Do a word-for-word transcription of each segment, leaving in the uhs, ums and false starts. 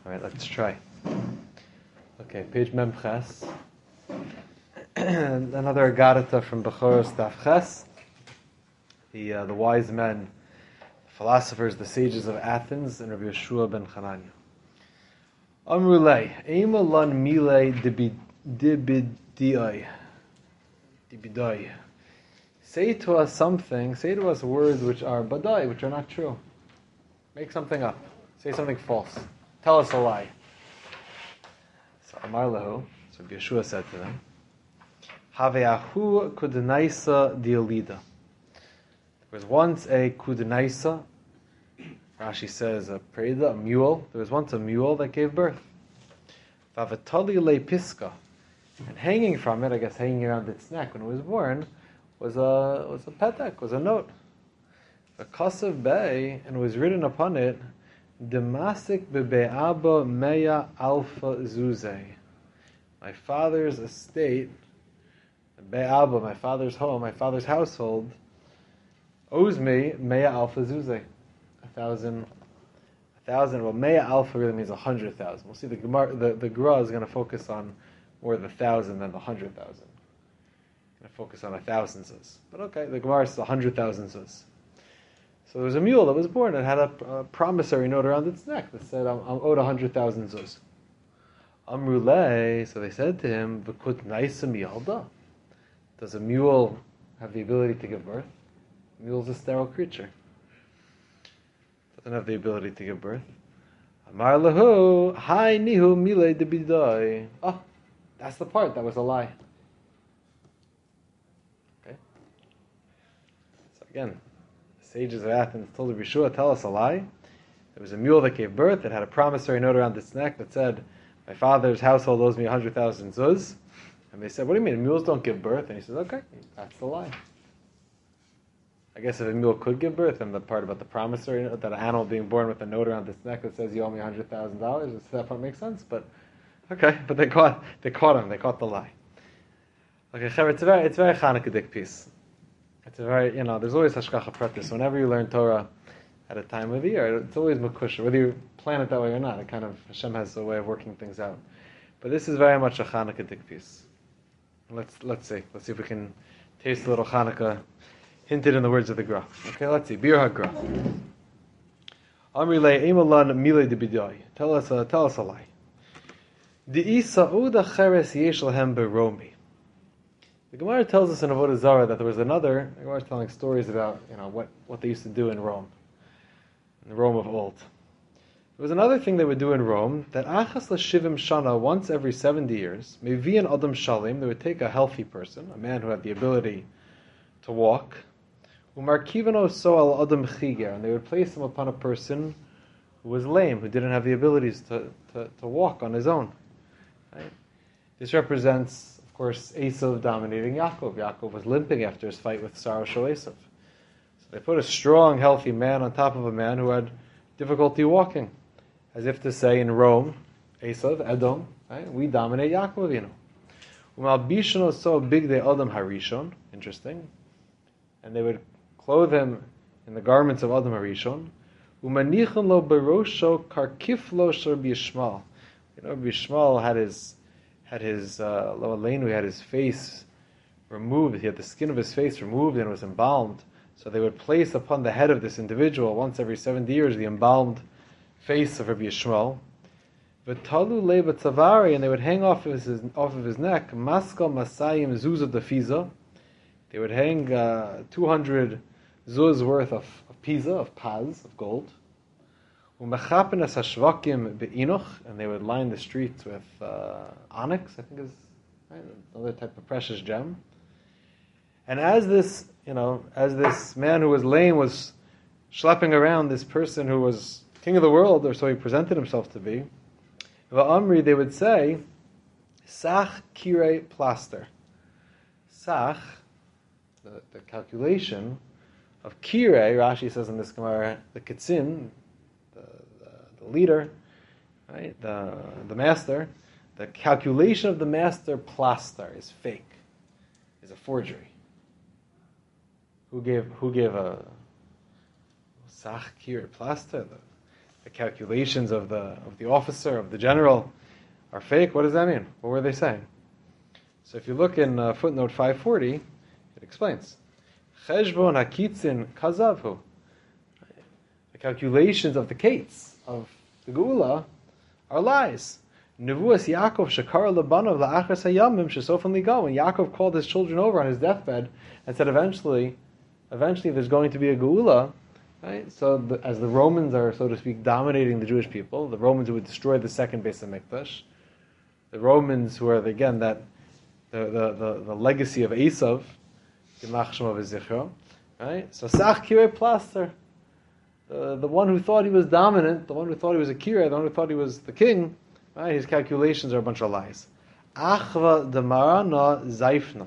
All right, let's try. Okay, page Memches. Another Agarata from Bechoros Daf Ches. The uh, the wise men, the philosophers, the sages of Athens, and Rabbi Yeshua ben Chananya. Amrulei, Eima lan mile dibidai. Dibidai. Say to us something, say to us words which are badai, which are not true. Make something up. Say something false. Tell us a lie. So Amar Lahu, so Yeshua said to them, Haveahu kudenaisa diolida. There was once a kudenaisa, Rashi says a preda, a mule. There was once a mule that gave birth. Vavatali le piska. And hanging from it, I guess hanging around its neck when it was born, was a was a petek, was a note. A kasav bay, and was written upon it, Demasik bebe'aba meya alpha zuze. My father's estate, be'aba, my father's home, my father's household, owes me meya alpha zuze. A thousand, a thousand, well, meya alpha really means a hundred thousand. We'll see the Gemara, the, the Gra is going to focus on more the thousand than the hundred thousand. Going to focus on a thousand zuz. But okay, the Gemara says a hundred thousand zuz. So there was a mule that was born and had a, a promissory note around its neck that said, I'm, I'm owed a hundred thousand zuz. Amrulei, so they said to him, V'kut naisa miyalda. Does a mule have the ability to give birth? A mule's a sterile creature. Doesn't have the ability to give birth. Amar lahu, hai nihu mile debidai. Oh, that's the part that was a lie. Okay. So again, sages of Athens told Rabbi Yeshua, tell us a lie. There was a mule that gave birth. It had a promissory note around its neck that said, my father's household owes me one hundred thousand zuz. And they said, what do you mean? Mules don't give birth. And he says, okay, that's the lie. I guess if a mule could give birth, then the part about the promissory note, that an animal being born with a note around its neck that says you owe me one hundred thousand dollars, that part makes sense. But okay, but they caught they caught him. They caught the lie. Okay, Chaver, it's a very it's a very Chanukah piece. It's a very, you know, there's always hashgacha pratis. Whenever you learn Torah at a time of the year, it's always makusha. Whether you plan it that way or not, it kind of, Hashem has a way of working things out. But this is very much a Chanukah piece. Let's let's see. Let's see if we can taste a little Chanukah hinted in the words of the Gra. Okay, let's see. Bir HaGra. Amri le imalan mile de bidai. Tell us a tell us a lie. Di sa'uda cheres yesh lahem beromi. The Gemara tells us in Avodah Zarah that there was another. The Gemara is telling stories about, you know, what, what they used to do in Rome, in the Rome of old. There was another thing they would do in Rome, that achas l'shivim shana, once every seventy years, mevian adam shalim, they would take a healthy person, a man who had the ability to walk, umarkivano so al adam chiger, and they would place him upon a person who was lame, who didn't have the abilities to, to, to walk on his own. Right? This represents, of course, Esav dominating Yaakov. Yaakov was limping after his fight with Sarah Shal Esav. So they put a strong, healthy man on top of a man who had difficulty walking. As if to say, in Rome, Esav, Edom, right, we dominate Yaakov, you know. Umal bishon so big de Adam Harishon, interesting. And they would clothe him in the garments of Adam Harishon. Umanichon lo barosho karkif lo shar b'yishmal. You know, Bishmal had his had his uh, Lo Aleinu, he had his face removed. He had the skin of his face removed and was embalmed. So they would place upon the head of this individual once every seventy years the embalmed face of Rabbi Yishmael. V'talu leba tzavari, and they would hang off of his off of his neck maskal masayim zuzah defiza. They would hang uh, two hundred zuz worth of, of pisa, of paz, of gold. Umechapenes hashvakim be'inuch, and they would line the streets with uh, onyx, I think is right, another type of precious gem. And as this, you know, as this man who was lame was schlepping around this person who was king of the world, or so he presented himself to be, va'amri, they would say, sach kirei plaster. Sach, the, the calculation of kirei, Rashi says in this Gemara, the kitzin, the, the, the leader, right, the the master, the calculation of the master plaster is fake, is a forgery. Who gave who gave a sach kirei plaster? The, the calculations of the of the officer, of the general, are fake. What does that mean? What were they saying? So if you look in uh, footnote five forty, it explains. Cheshbon hakitzin kazavhu. The calculations of the kates, of the Geula, are lies. Nevuas Yaakov shakar lebanav la'achas hayamim shesofen ligo. When Yaakov called his children over on his deathbed and said, eventually, eventually there's going to be a Geula, right? So the, as the Romans are, so to speak, dominating the Jewish people, the Romans who would destroy the second Beis HaMikdash, the Romans who are, again, that the the, the, the legacy of Esav, right? So Sach Kirei Plaster, the, the one who thought he was dominant, the one who thought he was a Kirei, the one who thought he was the king, right? His calculations are a bunch of lies. Achva de Marana Zaifna.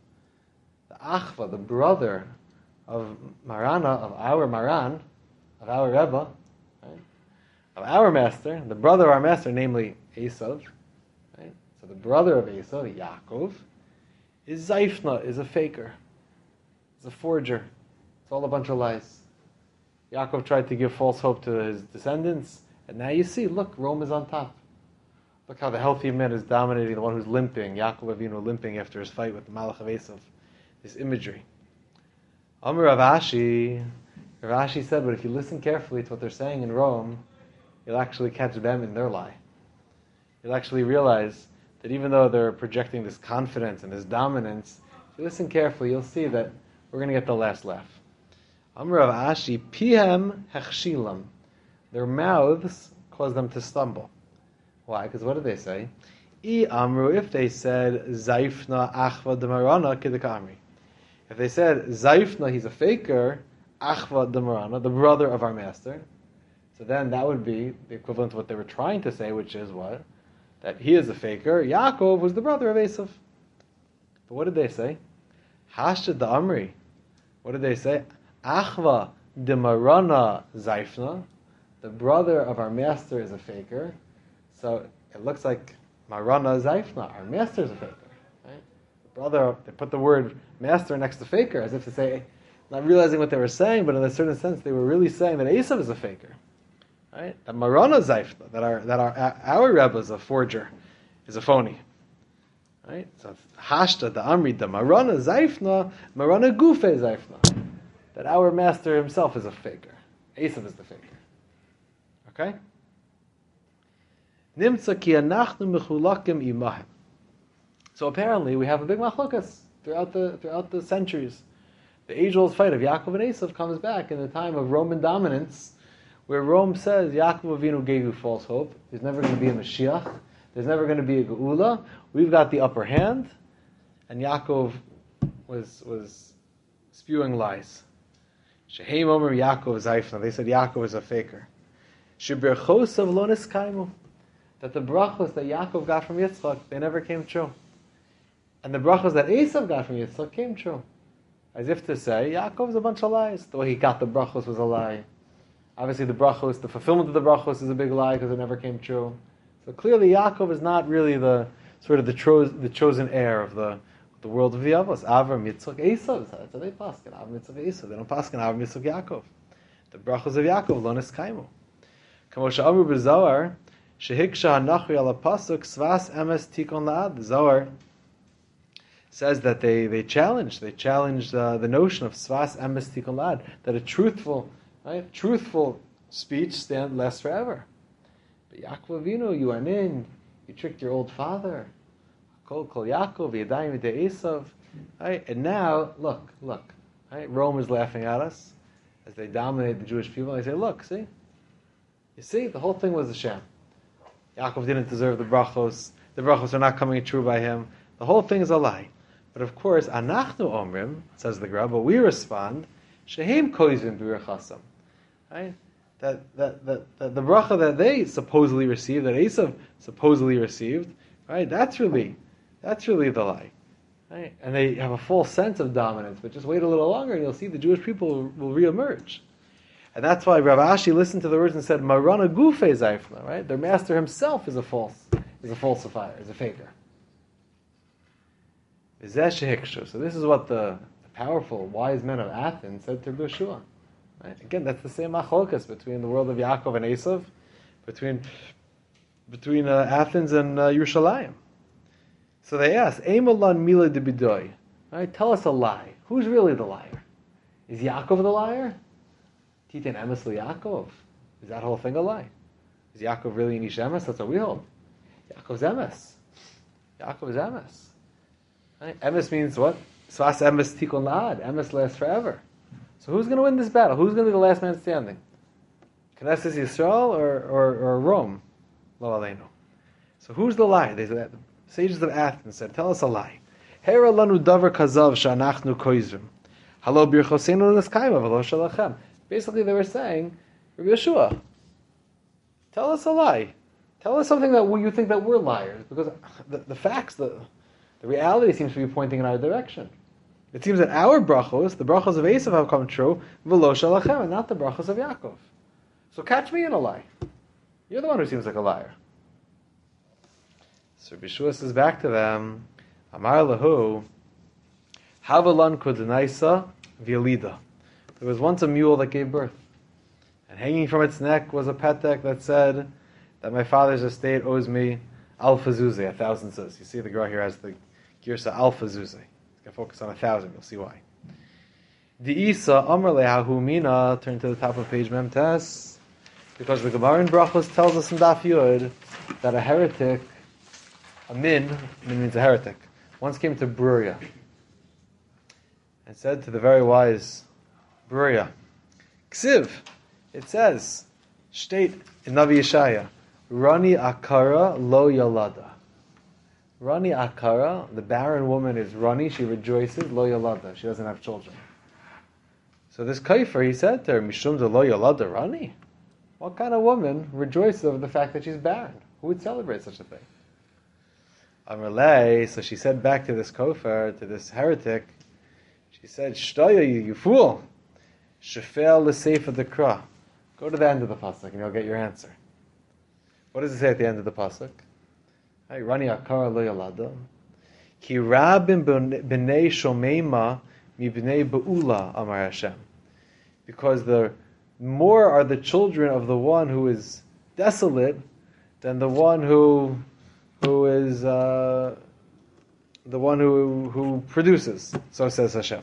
The Achva, the brother of Marana, of our Maran, of our Rebbe, right? Of our master, the brother of our master, namely Esav, right? So the brother of Esav, Yaakov, is Zaifna, is a faker, is a forger. It's all a bunch of lies. Yaakov tried to give false hope to his descendants, and now you see, look, Rome is on top. Look how the healthy man is dominating the one who's limping, Yaakov Avinu limping after his fight with the Malach of Esav. This imagery. Amr Rav Ashi, Rav Ashi said, but if you listen carefully to what they're saying in Rome, you'll actually catch them in their lie. You'll actually realize that even though they're projecting this confidence and this dominance, if you listen carefully, you'll see that we're going to get the last laugh. Amr Rav Ashi, pihem hechshilam. Their mouths cause them to stumble. Why? Because what did they say? I amru, if they said Zaifna achva demarana kidakamri. If they said Zaifna, he's a faker, achva demarana, the brother of our master, so then that would be the equivalent to what they were trying to say, which is what? That he is a faker. Yaakov was the brother of Esav. But what did they say? Hashad the Amri. What did they say? Achva demarana Zaifna, the brother of our master is a faker. So it looks like Marana Zaifna, our master is a faker. Right? The brother, they put the word master next to faker, as if to say, not realizing what they were saying, but in a certain sense, they were really saying that Esav is a faker. Right? That Marana Zaifna, that our that our our Rebbe is a forger, is a phony. Right? So it's Hashta the Amri the Marana Zaifna, Marana Gufe Zaifna. That our master himself is a faker. Esav is the faker. Okay? Nimtza ki anachnu mechulakim imahem. So apparently we have a big machlokas throughout the throughout the centuries. The age-old fight of Yaakov and Esav comes back in the time of Roman dominance, where Rome says Yaakov Avinu gave you false hope. There's never going to be a Mashiach. There's never going to be a Geula. We've got the upper hand, and Yaakov was was spewing lies. Shehem Omer Yaakov Zaifna. They said Yaakov is a faker. Sheberchosav lo niskaimu. That the brachos that Yaakov got from Yitzchak, they never came true. And the brachos that Esav got from Yitzchak came true. As if to say, Yaakov's a bunch of lies. The way he got the brachos was a lie. Obviously the brachos, the fulfillment of the brachos is a big lie because it never came true. So clearly Yaakov is not really the sort of the, tro- the chosen heir of the the world of the Avos. Avram, Yitzchak, Esav. That's how they paskin. Avram, Yitzchak, Esav. They don't paskin Avram, Yitzchak, Yaakov. The brachos of Yaakov, lo niskaimu. Kamosha Amru b'Zohar, Shehiksha hanachri ala pasuk svas emes tikon la'ad. The Zohar says that they, they challenged they challenged uh, the notion of svas emes tikon la'ad, that a truthful right truthful speech stand lasts forever. But Yaakov Avinu, you went in, you tricked your old father. Kol kol Yaakov yadayim de Esav. Right, and now look look. Right, Rome is laughing at us as they dominate the Jewish people. They say, look, see, you see, the whole thing was a sham. Yaakov didn't deserve the brachos. The brachos are not coming true by him. The whole thing is a lie. But of course, anachnu omrim, says the Gemara, but we respond, shehem koizim b'rachasam. Right? That, that, that, that the bracha that they supposedly received, that Esav supposedly received, right? That's really, that's really the lie. Right? And they have a false sense of dominance, but just wait a little longer and you'll see the Jewish people will, will reemerge. And that's why Rav Ashi listened to the words and said, Marana Gufe Zaifna, right? Their master himself is a false, is a falsifier, is a faker. So this is what the, the powerful, wise men of Athens said to Yeshua. Right? Again, that's the same machlokas between the world of Yaakov and Esav, between between uh, Athens and uh, Yerushalayim. So they ask, Eimalan mila de bidoy. Right? Tell us a lie. Who's really the liar? Is Yaakov the liar? Titan emes Yaakov. Is that whole thing a lie? Is Yaakov really an ish emes? That's what we hold. Yaakov's emes. Yaakov is emes. Right? Emes means what? Svas emes tikon la'ad. Emes lasts forever. So who's going to win this battle? Who's going to be the last man standing? Knesset Yisrael or, or, or Rome? Lo aleinu. So who's the liar? They said, the sages of Athens said, tell us a lie. Hera lanu davar kazav sha'anachnu koizrim. Halo birchosenu neskayma v'lo shalachem. Basically they were saying, Rabbi Yeshua, tell us a lie. Tell us something that we, you think that we're liars. Because the, the facts, the, the reality seems to be pointing in our direction. It seems that our brachos, the brachos of Esav have come true, v'lo shalachem, and not the brachos of Yaakov. So catch me in a lie. You're the one who seems like a liar. So Rabbi Yeshua says back to them, Amar lahu, Havalan kudenaisa v'yalida. There was once a mule that gave birth. And hanging from its neck was a petek that said that my father's estate owes me alfa zuzeh, a thousand zuz. You see the girl here has the girsa alfa zuzeh. Can focus on a thousand, you'll see why. The Isa Amar lehahu mina, turn to the top of page Memtes, because the Gemara in Brachos tells us in Daf Yud that a heretic, a min, min means a heretic, once came to Bruria and said to the very wise Bruria, Ksiv, it says, state in Navi Yeshaya, Rani Akara lo yalada. Rani Akara, the barren woman is Rani, she rejoices, lo yalada, she doesn't have children. So this kaifer, he said to her, Mishum de lo yalada Rani? What kind of woman rejoices over the fact that she's barren? Who would celebrate such a thing? Amalei, so she said back to this kofar, to this heretic, she said, Shtaya, you, you fool! Shefel l'seif of the kra. Go to the end of the pasuk and you'll get your answer. What does it say at the end of the pasuk? Rani akara lo yalada. Ki rabim b'nei shomeima mi b'nei be'ula amar Hashem. Because the more are the children of the one who is desolate than the one who who is uh, the one who who produces. So says Hashem.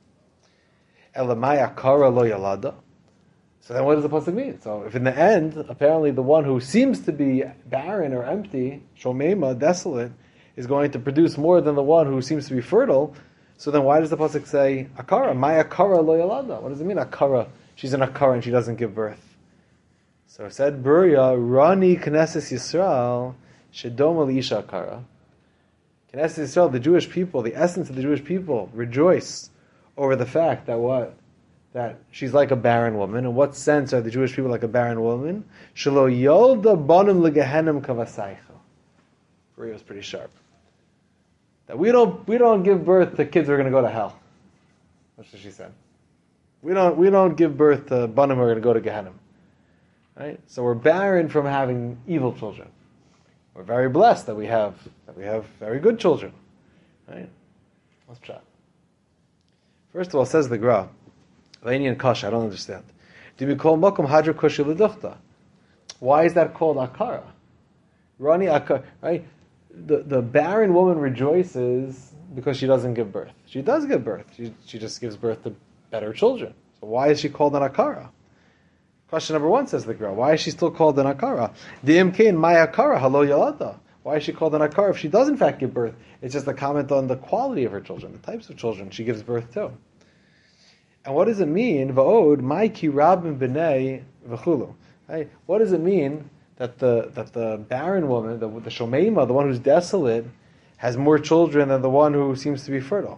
Elamai akara lo yalada. So then what does the pasuk mean? So if in the end, apparently the one who seems to be barren or empty, shomema, desolate, is going to produce more than the one who seems to be fertile, so then why does the pasuk say, akara, my akara lo yalada? What does it mean, akara? She's an akara and she doesn't give birth. So it said, Buria, Rani Knesset Yisrael, Shedoma Isha akara. Knesset Yisrael, the Jewish people, the essence of the Jewish people, rejoice over the fact that what? That she's like a barren woman. In what sense are the Jewish people like a barren woman? Shelo yolda bonim legehenim kavasaycha. Maria was pretty sharp. That we don't we don't give birth to kids who are going to go to hell. That's what she said. We don't we don't give birth to bonim who are going to go to Gehenim. Right? So we're barren from having evil children. We're very blessed that we have that we have very good children. Right? Let's try. First of all, says the Gra. Laini Kasha, I don't understand. Do we call Mokum Hadra Kushi L'Duchta? Why is that called Akara? Rani Akara, right? The, the barren woman rejoices because she doesn't give birth. She does give birth. She, she just gives birth to better children. So why is she called an Akara? Question number one says the girl. Why is she still called an Akara? D M K in my Akara, Halo Yalada. Why is she called an Akara if she does in fact give birth? It's just a comment on the quality of her children, the types of children she gives birth to. And what does it mean? Va'od my kirabim b'nei v'chulu. Right? What does it mean that the that the barren woman, the, the shomeima, the one who's desolate, has more children than the one who seems to be fertile?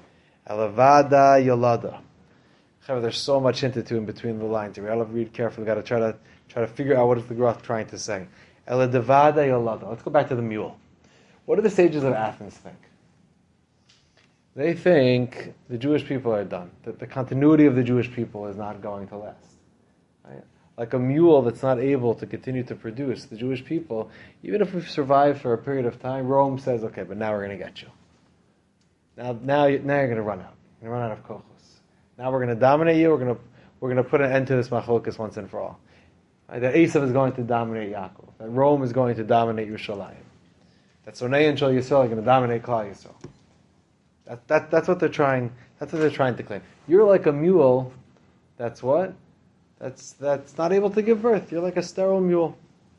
Elavada yolada. There's so much hinted to in between the lines. We all have to read carefully. We've got to try to try to figure out what is the Groth trying to say. Eladavada yolada. Let's go back to the mule. What do the sages of Athens think? They think the Jewish people are done. That the continuity of the Jewish people is not going to last. Right? Like a mule that's not able to continue to produce, the Jewish people, even if we've survived for a period of time, Rome says, okay, but now we're going to get you. Now, now, now you're going to run out. You're going to run out of kochos. Now we're going to dominate you. We're going to we're going to put an end to this machlokas once and for all. Right? That Esav is going to dominate Yaakov. That Rome is going to dominate Yerushalayim. That Sonei and Shal Yisrael are going to dominate Klal Yisrael. That, that, that's what they're trying. That's what they're trying to claim. You're like a mule. That's what? That's that's not able to give birth. You're like a sterile mule.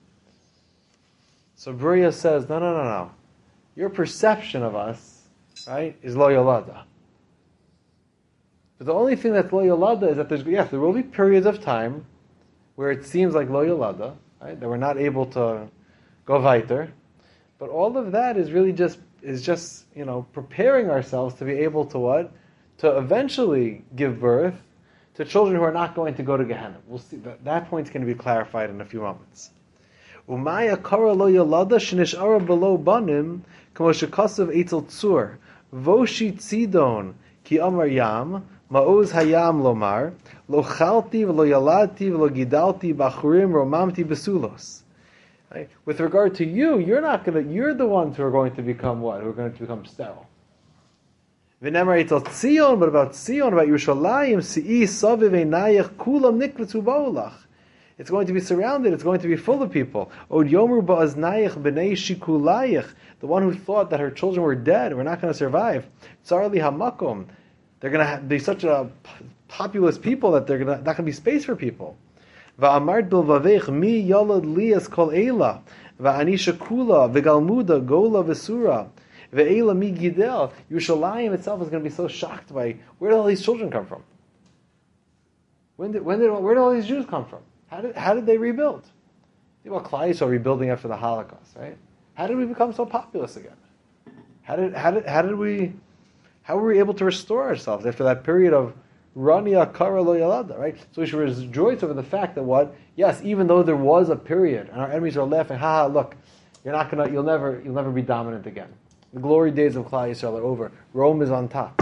So Bria says, no, no, no, no. Your perception of us, right, is lo yolada. But the only thing that's lo yolada is that there's yes, there will be periods of time where it seems like lo yolada, right, that we're not able to go weiter. But all of that is really just is just you know preparing ourselves to be able to what, to eventually give birth to children who are not going to go to Gehenna. We'll see that that point's going to be clarified in a few moments. Umaya kara lo yolada shenishara below banim kamo shekasav etzel tzur voshi tzidon ki amar yam ma'oz hayam lomar lo chalti v'lo yaladti v'lo gidalti bachurim romamti besulos. Right? With regard to you, you're not going to. You're the ones who are going to become what? Who are going to become sterile. V'nemar etzel Tzion, but about Tzion, about Yerushalayim, si'i saviv einayach kulam nikvetzu ba'olach. It's going to be surrounded. It's going to be full of people. Od yomer ba'aznayich b'nei shikulayich. The one who thought that her children were dead, were not going to survive. Tsar li hamakom. They're going to be such a populous people that they're going to, not going to be space for people. Va'amart bilvavech mi yalad lias kol eila va'anisha kula v'galmuda gola v'sura ve'ela mi gidel. Yerushalayim itself is going to be so shocked by where did all these children come from? When did, when did where did all these Jews come from? How did how did they rebuild? Think about Klal Yisrael rebuilding after the Holocaust, right? How did we become so populous again? How did how did how did we how were we able to restore ourselves after that period of Rania Kara Lo Yalada, right? So we should rejoice over the fact that what? Yes, even though there was a period and our enemies are laughing, ha ha, look, you're not gonna you'll never you'll never be dominant again. The glory days of Klal Yisrael are over. Rome is on top.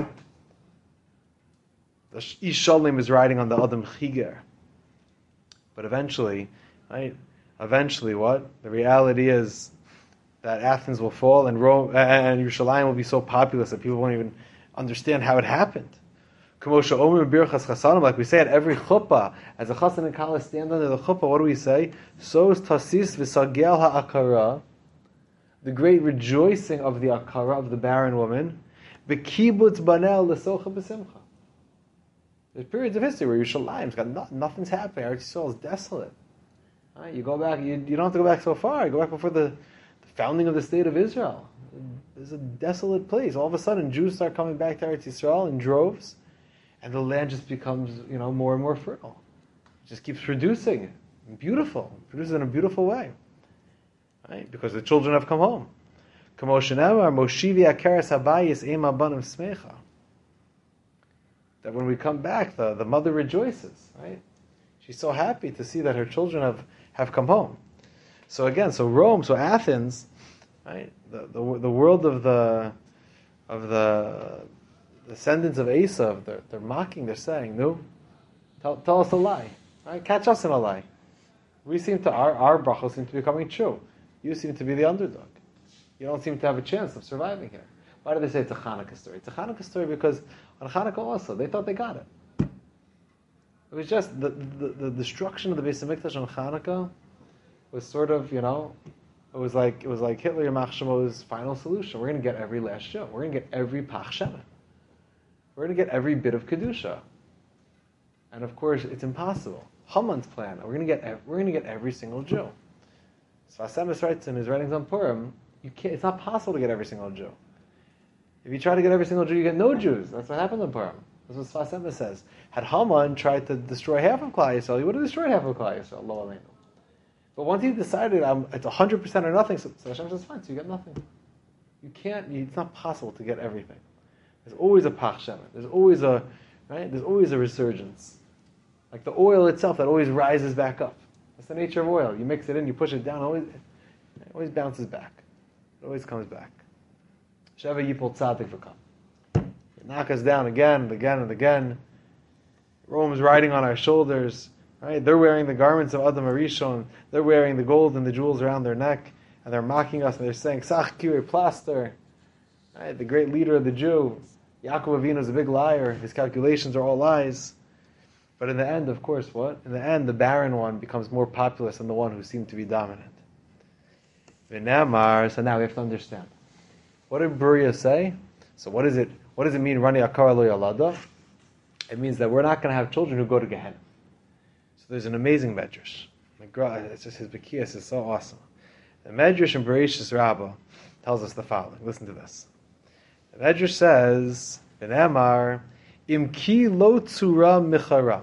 The Ish Shalim is riding on the Adam Chiger. But eventually, right? Eventually, what? The reality is that Athens will fall and Rome and Yerushalayim will be so populous that people won't even understand how it happened. Like we say at every chuppah, as a chassan and kala stand under the chuppah, what do we say? So is tasis v'sagel ha'akara, the great rejoicing of the akara, of the barren woman, b'kibbutz banel l'socha b'simcha. There's periods of history where Yerushalayim's got no, nothing's happening. Eretz Yisrael is desolate. Right? You go back, you, you don't have to go back so far. You go back before the, the founding of the state of Israel. It's a desolate place. All of a sudden, Jews start coming back to Eretz Yisrael in droves, and the land just becomes, you know, more and more fertile. It just keeps producing, beautiful, produces in a beautiful way, right? Because the children have come home. That when we come back, the, the mother rejoices, right? She's so happy to see that her children have, have come home. So again, so Rome, so Athens, right? The the, the world of the of the descendants of Esav, they're, they're mocking, they're saying, no, tell, tell us a lie, right? Catch us in a lie. We seem to, our, our brachos seem to be coming true. You seem to be the underdog. You don't seem to have a chance of surviving here. Why do they say it's a Hanukkah story? It's a Hanukkah story because on Hanukkah also, they thought they got it. It was just, the, the, the destruction of the Beis HaMikdash on Hanukkah was sort of, you know, it was like it was like Hitler Yamach Shemo's final solution. We're going to get every last Jew. We're going to get every Pach Shemah. We're going to get every bit of Kedusha. And of course, it's impossible. Haman's plan, we're going to get ev- we're going to get every single Jew. Sfas Emes writes in his writings on Purim, you can't, it's not possible to get every single Jew. If you try to get every single Jew, you get no Jews. That's what happened in Purim. That's what Sfas Emes says. Had Haman tried to destroy half of Klal Yisrael, he would have destroyed half of Klal Yisrael, lo aleinu. But once he decided um, it's one hundred percent or nothing, so, so Hashem says, fine, so you get nothing. You can't, you, it's not possible to get everything. There's always a Pach Shemah. There's always a, right? There's always a resurgence. Like the oil itself that always rises back up. That's the nature of oil. You mix it in, you push it down, it always, it always bounces back. It always comes back. Sheva Yipol Tzadik v'kam. Knock us down again and again and again. Rome is riding on our shoulders. Right? They're wearing the garments of Adam Arishon. They're wearing the gold and the jewels around their neck, and they're mocking us. And they're saying, "Sach kire plaster." Right? The great leader of the Jew, Yaakov Avinu, is a big liar. His calculations are all lies. But in the end, of course, what? In the end, the barren one becomes more populous than the one who seemed to be dominant. V'namar, so now we have to understand. What did Beruya say? So what is it? What does it mean, Rani Akara Lo Yalada? It means that we're not going to have children who go to Gehenna. So there's an amazing medrash. It's just his Bekiyas is so awesome. The medrash in Bereshis Rabbah tells us the following. Listen to this. The medrash says, V'namar, Im ki lo tzura micharam.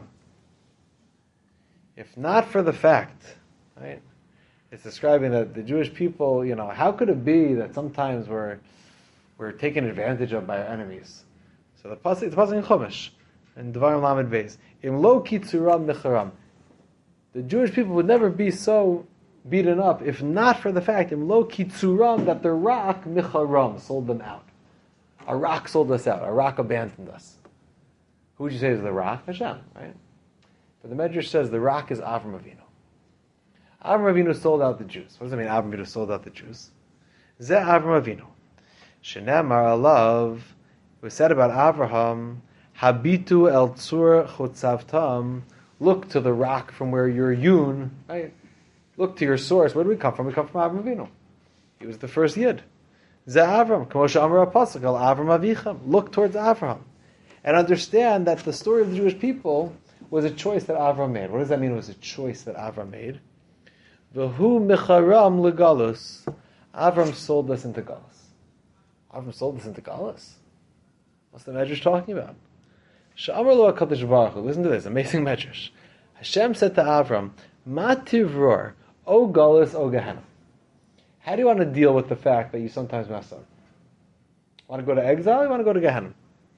If not for the fact, right? It's describing that the Jewish people, you know, how could it be that sometimes we're we're taken advantage of by our enemies? So the pasuk, the pasuk in Chumash, in Devarim Lamed Beis, Im lo ki tzura micharam. The Jewish people would never be so beaten up if not for the fact, Im lo ki tzuram, that the rock micharam sold them out. A rock sold us out. A rock abandoned us. Who would you say is the rock? Hashem, right? But the Medrash says the rock is Avram Avinu. Avram Avinu sold out the Jews. What does it mean, Avram Avinu sold out the Jews? Zeh Avram Avinu. Shenemar alav, it was said about Avraham, Habitu el tzur chotzavtam, look to the rock from where you're hewn, right? Look to your source. Where do we come from? We come from Avram Avinu. He was the first Yid. Zeh Avram, K'moshe Amar HaPasuk, El Avram Avichem. Look towards Avraham. And understand that the story of the Jewish people was a choice that Avram made. What does that mean? It was a choice that Avram made. V'hu micharam legalus. Avram sold us into galus. Avram sold us into galus. What's the medrash talking about? Sh'amar lo HaKadosh Baruch Hu. Listen to this amazing medrash. Hashem said to Avram, Ma tivror, O galus, O Gehenna. How do you want to deal with the fact that you sometimes mess up? Want to go to exile? Or you want to go to Gehenna?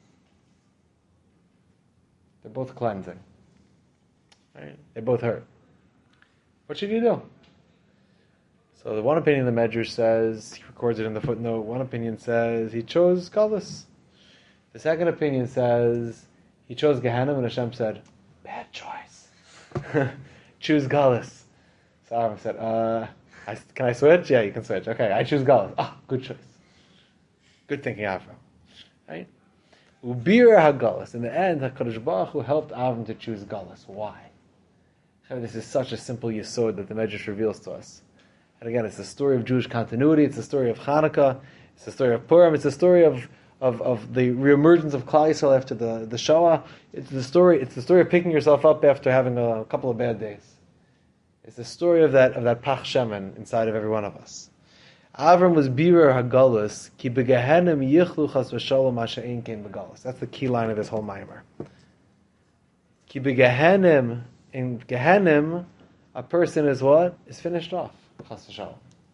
They're both cleansing. Right? They both hurt. What should you do? So the one opinion of the Medrash says, he records it in the footnote, one opinion says he chose Galus. The second opinion says he chose Gehenna, and Hashem said, bad choice. Choose Galus. So Avram said, uh, I, can I switch? Yeah, you can switch. Okay, I choose Galus. Ah, oh, good choice. Good thinking, Avram. Right? Ubir HaGalus. In the end, HaKadosh Baruch Hu helped Avram to choose Galus. Why? This is such a simple yesod that the Medrash reveals to us. And again, it's the story of Jewish continuity, it's the story of Hanukkah, it's the story of Purim, it's the story of, of, of the reemergence of Klal Yisrael after the, the Shoah. It's the story it's the story of picking yourself up after having a couple of bad days. It's the story of that of that Pach Shemen inside of every one of us. Avram was Birer HaGalus, ki begehenim yichlu chas v'shalom masha'in kein begalus. That's the key line of this whole Maimer. Ki begehenim, in Gehenim, a person is what? Is finished off. Chas v'shalom.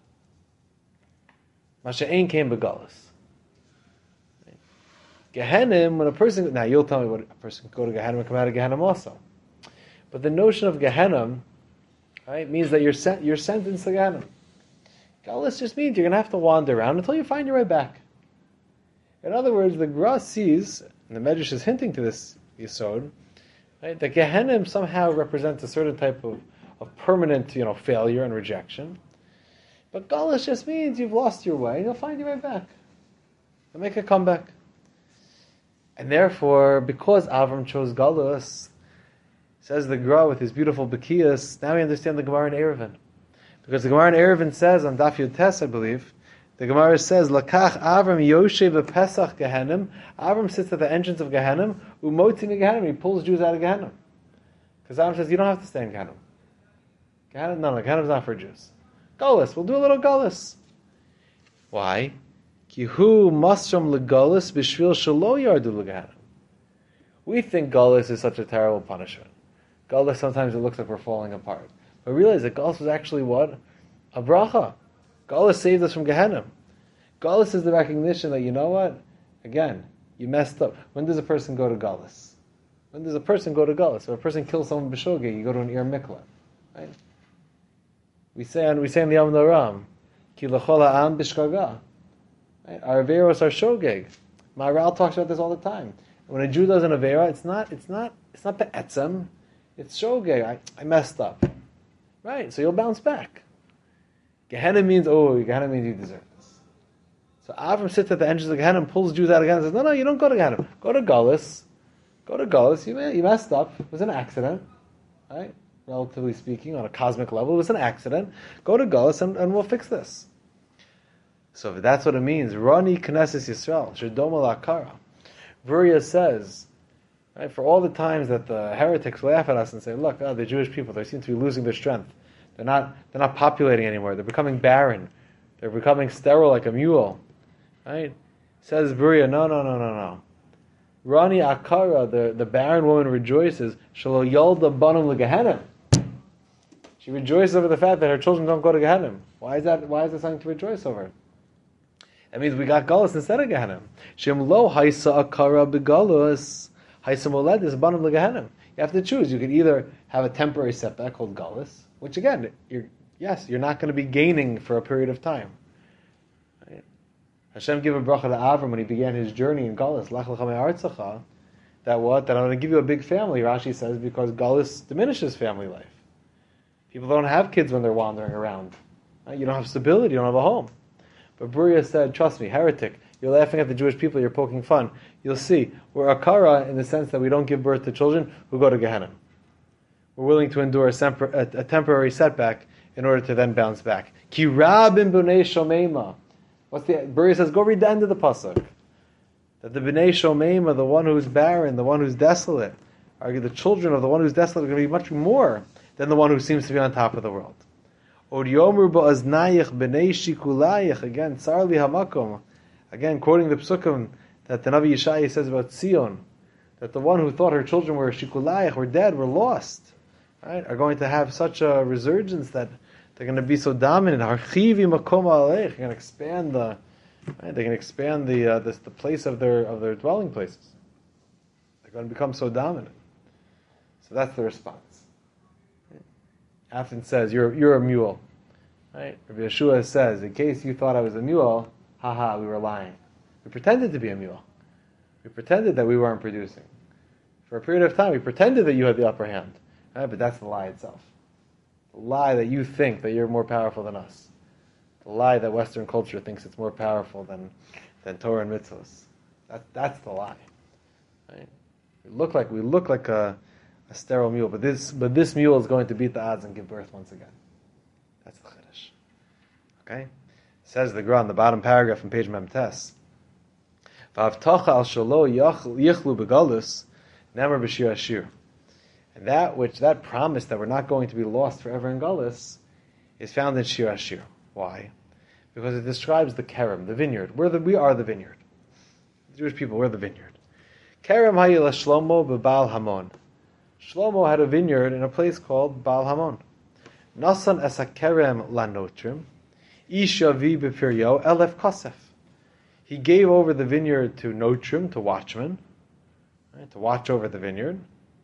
Masha'in kein begalus. Gehenim, when a person, now you'll tell me what a person can go to Gehenim and come out of Gehenim also. But the notion of Gehenim, right, means that you're sent, you're sentenced to Gehenim. Galus just means you're going to have to wander around until you find your way back. In other words, the Gra sees, and the Medrash is hinting to this Yesod, right, that Gehenim somehow represents a certain type of, of permanent, you know, failure and rejection. But Galus just means you've lost your way and you'll find your way back. You'll make a comeback. And therefore, because Avram chose Galus, says the Gra with his beautiful Bekiyas, now we understand the Gemara in Eruvin. Because the Gemara in Eruvin says, on Daf Yud Tes, I believe, the Gemara says, Lakach Avram Yoshev Pesach Gehenim. Avram sits at the entrance of Gehenim, Umotzi mi Gehenim. He pulls Jews out of Gehenim. Because Avram says, you don't have to stay in Gehenim. Gehenim, no, no, Gehenim's not for Jews. Galus, we'll do a little Galus. Why? Kihu Masram Legalus Bishvil Shalo Yardu Legehenim. We think Galus is such a terrible punishment. Galus, sometimes it looks like we're falling apart. But realize that Galus was actually what? A bracha. Galus saved us from Gehenim. Galus is the recognition that, you know what? Again, you messed up. When does a person go to Galus? When does a person go to Galus? If a person kills someone b'shogeg, you go to an Ir Mikla. Right? We say on we say in the Yom Noram, Ki l'chol ha'am b'shgaga. Right? Our averos are shogeg. Maharal talks about this all the time. When a Jew does an avera, it's not it's not it's not be'etzem, it's shogeg. I, I messed up. Right, so you'll bounce back. Gehenna means, oh, Gehenna means you deserve this. So Avram sits at the entrance of Gehenna and pulls Jews out of Gehenna and says, no, no, you don't go to Gehenna. Go to Galus. Go to Galus. You you messed up. It was an accident, right? Relatively speaking, on a cosmic level, it was an accident. Go to Galus and, and we'll fix this. So if that's what it means, Rani Knesset Yisrael, Shedoma Lakara. Bruria says, right, for all the times that the heretics laugh at us and say, look, oh, the Jewish people, they seem to be losing their strength. They're not they're not populating anymore. They're becoming barren. They're becoming sterile like a mule. Right? Says Bruria, no, no, no, no, no. Rani Akara, the, the barren woman rejoices, Shalo Yolda Banum Legehenim. She rejoices over the fact that her children don't go to Gehenim. Why is that? Why is that something to rejoice over? That means we got Galus instead of Gehenim. Shem lo haisa akara begalus, haisa moledis banam legehenim. You have to choose. You could either have a temporary setback called Galus, which again, you're, yes, you're not going to be gaining for a period of time. Right? Hashem gave a bracha to Avram when he began his journey in Galus. Lach lecha me'artzacha. That what? That I'm going to give you a big family. Rashi says because Galus diminishes family life. People don't have kids when they're wandering around. Right? You don't have stability. You don't have a home. But Bruria said, trust me, heretic, you're laughing at the Jewish people, you're poking fun. You'll see, we're akara in the sense that we don't give birth to children who go to Gehenna. We're willing to endure a, sempr- a, a temporary setback in order to then bounce back. Ki rabim b'nei shomeima. What's the, Bruria says, go read the end of the pasuk. That the b'nei shomeima, the one who's barren, the one who's desolate, are the children of the one who's desolate are going to be much more than the one who seems to be on top of the world. Od yomer ba'aznayich b'nei shikulayich. Again, tsarli hamakom. Again, quoting the psukim that the Navi Yeshaya says about Zion, that the one who thought her children were shikulayich, were dead, were lost, right, are going to have such a resurgence that they're going to be so dominant. Harchivi makom aleich. They're going to expand the, right, they can expand the uh, this, the place of their of their dwelling places. They're going to become so dominant. So that's the response. Afton says, you're you're a mule. Right? Rabbi Yeshua says, in case you thought I was a mule, haha, we were lying. We pretended to be a mule. We pretended that we weren't producing. For a period of time, we pretended that you had the upper hand. Right? But that's the lie itself. The lie that you think that you're more powerful than us. The lie that Western culture thinks it's more powerful than, than Torah and mitzvahs. That, that's the lie. Right? We look like we look like a A sterile mule, but this but this mule is going to beat the odds and give birth once again. That's the chiddush. Okay, says the Gra on the bottom paragraph from page Memtes. V'avtacha al shalo yichlu begalus nemer b'shir ashir, and that which that promise that we're not going to be lost forever in galus is found in Shir Ashir. Why? Because it describes the kerem, the vineyard. We're the we are the vineyard. The Jewish people, we're the vineyard. Kerem hayil Shlomo b'Baal Hamon. Shlomo had a vineyard in a place called Baal Hamon. Nasan esakerem lanotrim, isha vi b'piryo elef kasef. He gave over the vineyard to notrim, to watchmen, right, to watch over the vineyard.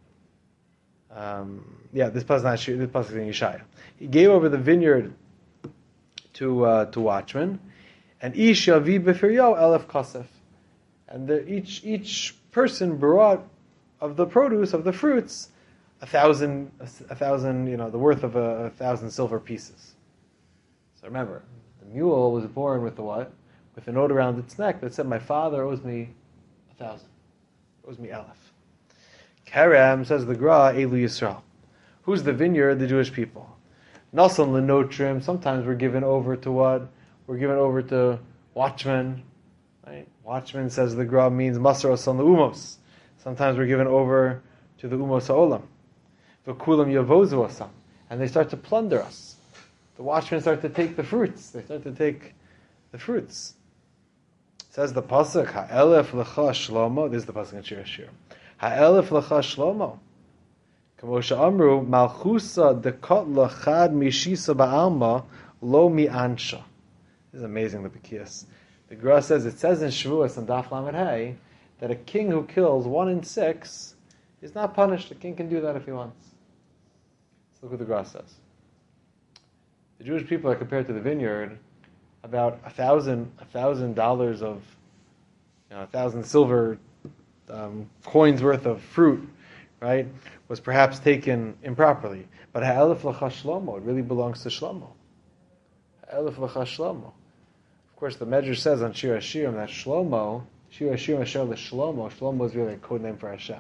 Um, yeah, this pasuk not this pasuk is in Yeshaya. He gave over the vineyard to uh, to watchmen, and isha vi b'piryo elef kasef, and the, each each person brought of the produce, of the fruits, a thousand, a, a thousand, you know, the worth of a, a thousand silver pieces. So remember, the mule was born with the what? With a note around its neck that said, my father owes me a thousand. Owes me elef. Kerem, says the Gra, Elu Yisrael. Who's the vineyard? The Jewish people. Nasan lenotrim, sometimes we're given over to what? We're given over to watchmen. Right? Watchmen, says the Gra, means Masar Osan Le'umos. Sometimes we're given over to the Umos HaOlam. V'kulam yavozu asam. And they start to plunder us. The watchmen start to take the fruits. They start to take the fruits. It says the pasuk, Ha'elef lecha shlomo. This is the pasuk in Shir Ashir. Ha'elef lecha shlomo. Kamosha amru, malchusa dekot lechad mishisa ba'alma lo mi ansha. This is amazing, the Bekias. The Gra says, it says in Shavuos and Daf Lamed Hey, that a king who kills one in six is not punished. The king can do that if he wants. Let's look what the Gra says. The Jewish people are compared to the vineyard. About a thousand, a thousand dollars of, you know, a thousand silver um, coins worth of fruit, right, was perhaps taken improperly. But ha'elef l'cha shlomo, it really belongs to Shlomo. Ha'elef l'cha shlomo. Of course, the Medrash says on Shir Hashirim that Shlomo, Shir Hashirim Asher L'Shlomo, Shlomo is really a code name for Hashem.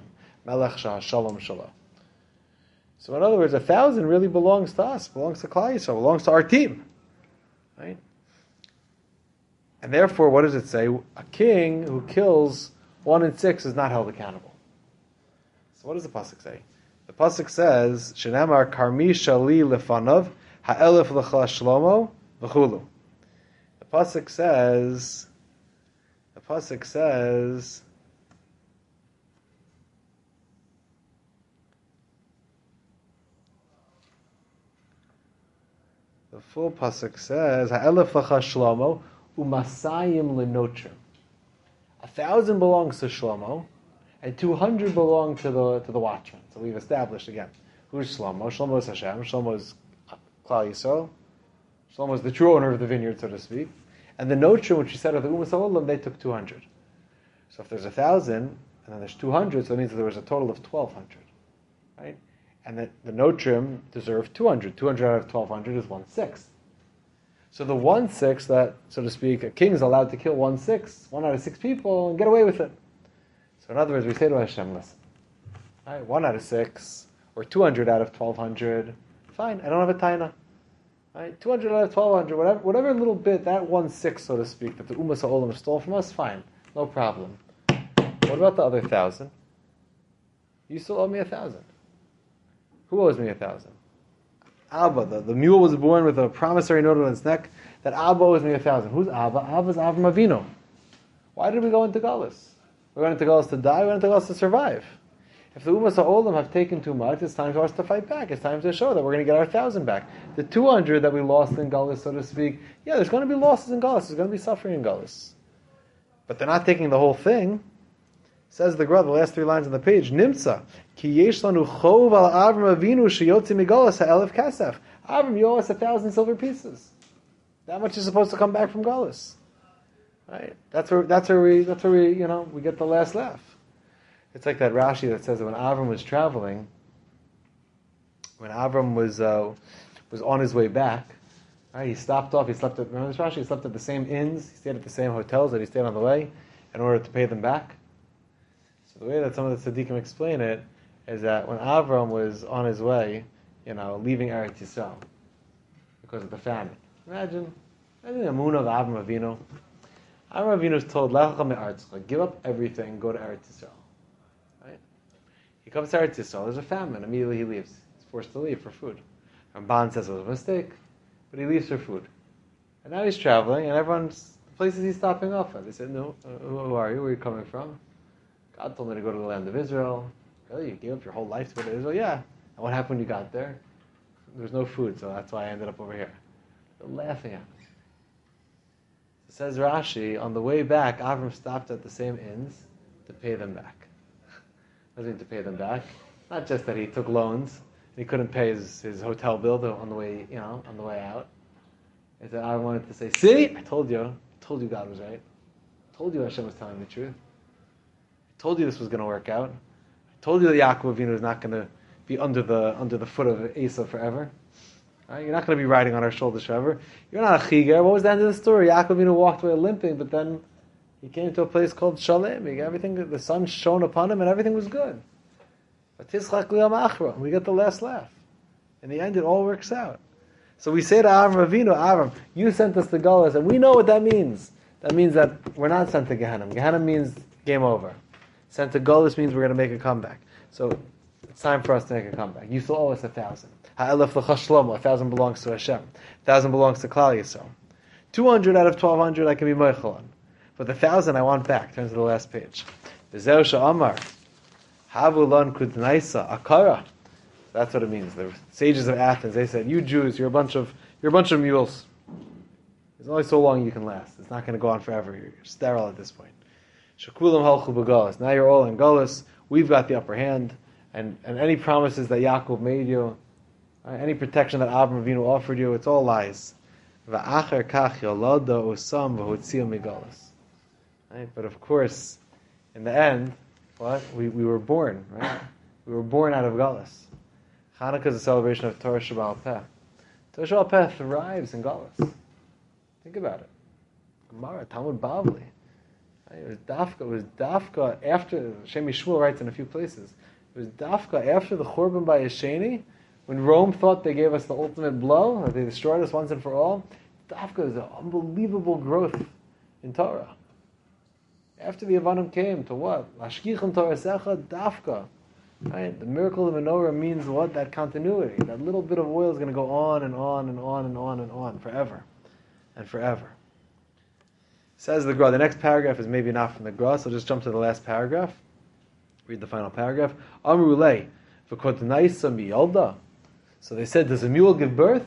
Melech Shah Shalom Shalom. So in other words, a thousand really belongs to us, belongs to Klal Yisrael, belongs to our team. Right? And therefore, what does it say? A king who kills one in six is not held accountable. So what does the pasuk say? The pasuk says, "Shenamar karmi shali lefanav ha'elef lecha shlomo v'chulu." The pasuk says, the pasuk says, the full pasuk says, "Ha'elef lecha shlomo u'masayim lenotrim." A thousand belongs to Shlomo, and two hundred belong to the to the watchman. So we've established again who's Shlomo. Shlomo is Hashem. Shlomo is Klal Yisrael. Shlomo is the true owner of the vineyard, so to speak. And the notrim, which he said of the Umas Ha'olam, they took two hundred. So if there's a thousand and then there's two hundred, so that means that there was a total of twelve hundred, right? And that the notrim deserve two hundred. Two hundred out of twelve hundred is one sixth. So the one sixth that, so to speak, a king is allowed to kill one sixth, one out of six people, and get away with it. So in other words, we say to Hashem, listen, right, one out of six, or two hundred out of twelve hundred, fine, I don't have a taina. Right, two hundred out of twelve hundred, whatever, whatever little bit, that one sixth, so to speak, that the Umas Ha'olam stole from us, fine, no problem. What about the other thousand? You still owe me a thousand. Who owes me a thousand? Abba, the, the mule was born with a promissory note on its neck that Abba owes me a thousand. Who's Abba? Abba's Avram Avinu. Why did we go into Galus? We went into Galus to die, we went into Galus to survive. If the Umas Ha'olam have taken too much, it's time for us to fight back. It's time to show that we're going to get our thousand back. The two hundred that we lost in Galus, so to speak, yeah, there's going to be losses in Galus. There's going to be suffering in Galus. But they're not taking the whole thing. Says the Gra, the last three lines on the page, Nimtza, ki yesh lanu chov al Avram Avinu sheyotzi migalus ha'elef kasef. Avram, you owe us a thousand silver pieces. That much is supposed to come back from Galus. Right? That's where, that's where we, that's where we, you know, we get the last laugh. It's like that Rashi that says that when Avram was traveling, when Avram was uh, was on his way back, right, he stopped off, he slept at, remember this Rashi? He slept at the same inns, he stayed at the same hotels that he stayed on the way in order to pay them back. So the way that some of the tzaddikim explain it is that when Avram was on his way, you know, leaving Eretz Yisrael because of the famine. Imagine, imagine the moon of Avram Avinu. Avram Avinu is told, Lecha me'artzcha, give up everything, go to Eretz Yisrael. Right? He comes to Eretz Yisrael, there's a famine, immediately he leaves. He's forced to leave for food. Ramban says it was a mistake, but he leaves for food. And now he's traveling, and everyone's, the places he's stopping off at, they said, no, uh, who are you, where are you coming from? God told me to go to the land of Israel. Really? You gave up your whole life to go to Israel? Yeah. And what happened when you got there? There was no food, so that's why I ended up over here. They're laughing at me. It says Rashi, on the way back, Avram stopped at the same inns to pay them back. What does it mean to pay them back? Not just that he took loans and he couldn't pay his, his hotel bill on the way, you know, on the way out. He said, I wanted to say, see, I told you, I told you God was right. I told you Hashem was telling the truth. I told you this was going to work out. I told you that Yaakov Avinu is not going to be under the under the foot of Esau forever. Right? You're not going to be riding on our shoulders forever. You're not a chiger. What was the end of the story? Yaakov Avinu walked away limping, but then he came to a place called Shalem. He got everything, the sun shone upon him, and everything was good. But we get the last laugh. In the end, it all works out. So we say to Avram Avinu, Avram, you sent us to Galus, and we know what that means. That means that we're not sent to Gehenna. Gehenna means game over. Sent to Galus means we're going to make a comeback. So it's time for us to make a comeback. You still owe us a thousand. Ha'elef l'cha shlomo, a thousand belongs to Hashem. A thousand belongs to Klal Yisrael. Two hundred out of twelve hundred I can be moichel on. But the thousand I want back. Turn to the last page. V'zeu she'amar, havu lan kudnaisa akara. That's what it means. The sages of Athens, they said, you Jews, you're a bunch of you're a bunch of mules. There's only so long you can last. It's not going to go on forever. You're sterile at this point. Shakulam halchu b'galus. Now you're all in Galus. We've got the upper hand. And, and any promises that Yaakov made you, uh, any protection that Avraham Avinu offered you, it's all lies. V'acher kach yolada osam v'hotzia migalus. Right? But of course, in the end, what? We, we were born, right? We were born out of Galus. Hanukkah is a celebration of Torah Shebaal Peh. Torah Shebaal Peh thrives in Galus. Think about it. Gemara, Talmud Bavli. It was Dafka. It was Dafka after Shem Yishmuel writes in a few places. It was Dafka after the Churban by Yesheni, when Rome thought they gave us the ultimate blow, that they destroyed us once and for all. Dafka is an unbelievable growth in Torah. After the Yavanim came to what? Lashkichem Torah Secha Dafka. Right? The miracle of the menorah means what? That continuity. That little bit of oil is going to go on and on and on and on and on forever and forever. Says the Gra. The next paragraph is maybe not from the Gra, so just jump to the last paragraph. Read the final paragraph. Amru lei v'kotnaisa miyolda. So they said, does a mule give birth?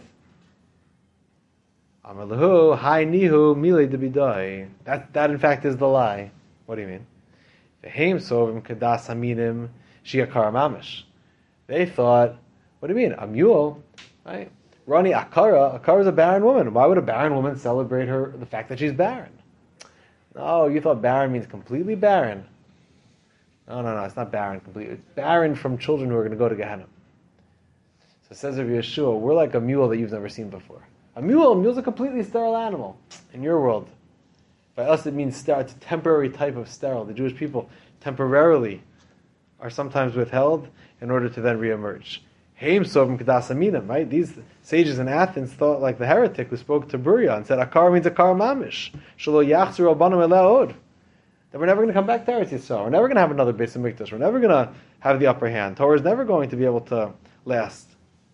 Amar lahu hai nihu mile debidai. That that in fact is the lie. What do you mean? V'heim sovim kadas haminim shiakar mamish. They thought, what do you mean? A mule, right? Rani akara. Akara is a barren woman. Why would a barren woman celebrate her the fact that she's barren? No, you thought barren means completely barren. No, no, no, it's not barren completely. It's barren from children who are going to go to Gehenna. So it says of Yeshua, we're like a mule that you've never seen before. A mule, a mule's a completely sterile animal in your world. By us it means sterile. It's a temporary type of sterile. The Jewish people temporarily are sometimes withheld in order to then reemerge. Heim sovim kedas aminim, right? These sages in Athens thought like the heretic who spoke to Buria and said, Akar means Akar mamish. Shelo yachzur albanim elaod. That we're never going to come back to Eretz Yisrael. We're never going to have another Beis Hamikdash. We're never going to have the upper hand. Torah is never going to be able to last.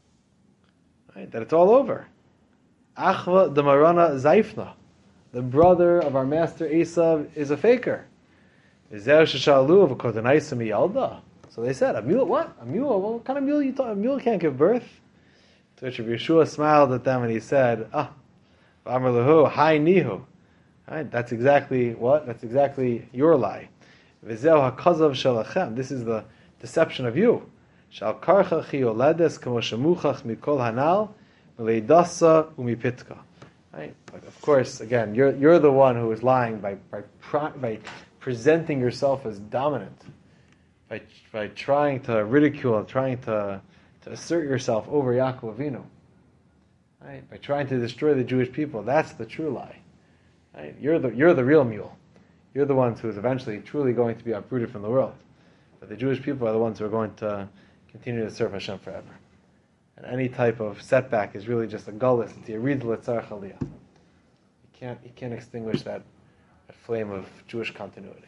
Right? That it's all over. Achva demarana zaifna. The brother of our master Esav is a faker. Zeh sheshalu v'kodenaisa miyalda. So they said, a mule, what? A mule? Well, what kind of mule you talking? A mule can't give birth. To which Yeshua smiled at them and he said, ah, v'amar lahu, hai nihu. Right? That's exactly what? That's exactly your lie. V'zeh hakazav shalachem. This is the deception of you. Shal karcha chi yoledes kamo shemuchach mikol hanal v'leidasa umipitka. Right? But of course, again, you're you're the one who is lying by by by presenting yourself as dominant. By, by trying to ridicule, trying to, to assert yourself over Yaakov Avinu, right? By trying to destroy the Jewish people, that's the true lie. Right? You're the you're the real mule. You're the ones who is eventually truly going to be uprooted from the world. But the Jewish people are the ones who are going to continue to serve Hashem forever. And any type of setback is really just a gullus. It's a yerid l'tzar chaliyah. You can't you can't extinguish that, that flame of Jewish continuity.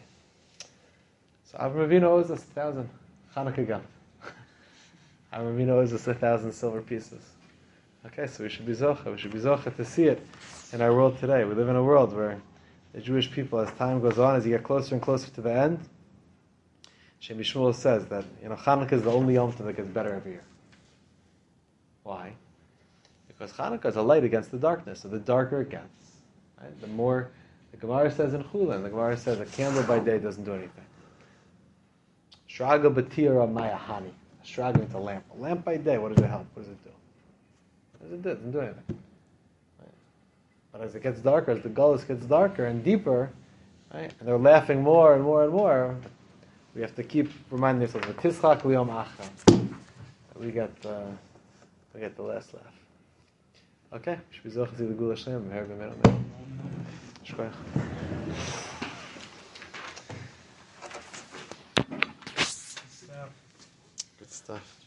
So Avram Avinu owes us a thousand Chanukah gum. Avram Avinu owes us a thousand silver pieces. Okay, so we should be zocha. We should be zocha to see it in our world today. We live in a world where the Jewish people, as time goes on, as you get closer and closer to the end, Shem Yishmuel says that you know Chanukah is the only Yom Tov that gets better every year. Why? Because Chanukah is a light against the darkness. So the darker it gets, right? The more the Gemara says in Chulin, the Gemara says a candle by day doesn't do anything. Shraga batira mayahani. Shraga means a lamp. A lamp by day, what does it help? What does it do? What does it do? It doesn't do anything. Right? But as it gets darker, as the gullus gets darker and deeper, right, and they're laughing more and more and more, we have to keep reminding ourselves of Tischak liyom acha. We get uh, we get the last laugh. Okay, shbizoch zi l'gula shlem v'her b'men Shkoyach. Good stuff.